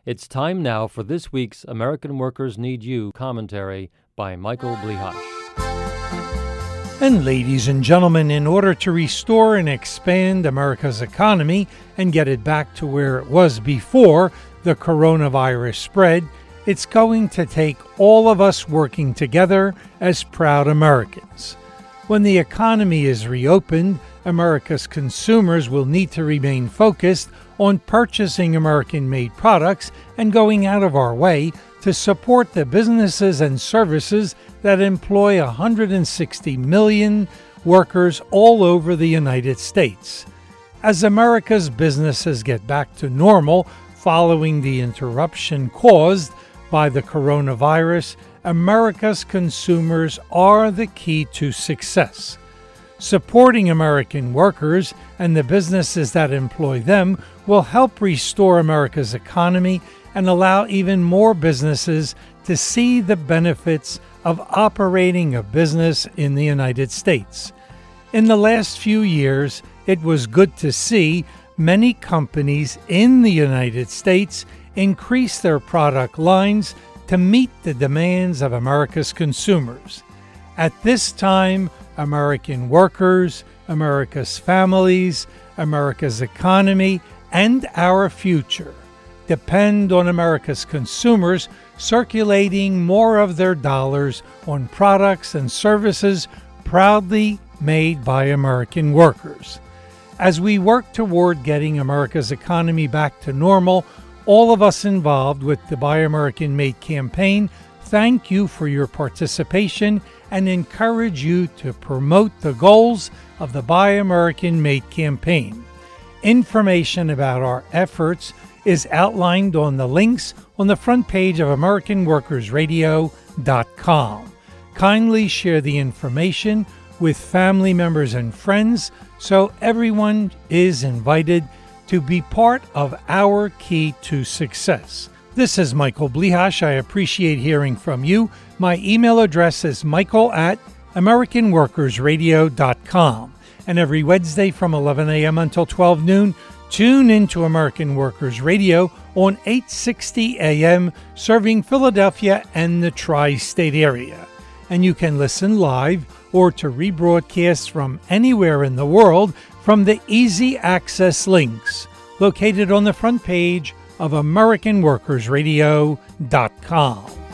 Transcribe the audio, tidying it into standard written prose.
It's time now for this week's American Workers Need You commentary by Michael Blihash. And ladies and gentlemen, in order to restore and expand America's economy and get it back to where it was before the coronavirus spread, it's going to take all of us working together as proud Americans. When the economy is reopened, America's consumers will need to remain focused on purchasing American-made products and going out of our way to support the businesses and services that employ 160 million workers all over the United States. As America's businesses get back to normal following the interruption caused by the coronavirus, America's consumers are the key to success. Supporting American workers and the businesses that employ them will help restore America's economy and allow even more businesses to see the benefits of operating a business in the United States. In the last few years, it was good to see many companies in the United States increase their product lines to meet the demands of America's consumers. At this time, American workers, America's families, America's economy, and our future depend on America's consumers circulating more of their dollars on products and services proudly made by American workers. As we work toward getting America's economy back to normal, all of us involved with the Buy American Made campaign thank you for your participation and encourage you to promote the goals of the Buy American Made campaign. Information about our efforts is outlined on the links on the front page of AmericanWorkersRadio.com. Kindly share the information with family members and friends so everyone is invited to be part of our key to success. This is Michael Blihash. I appreciate hearing from you. My email address is michael@AmericanWorkersRadio.com. And every Wednesday from 11 a.m. until 12 noon, tune into American Workers Radio on 860 AM, serving Philadelphia and the tri-state area. And you can listen live or to rebroadcast from anywhere in the world from the easy access links located on the front page of AmericanWorkersRadio.com.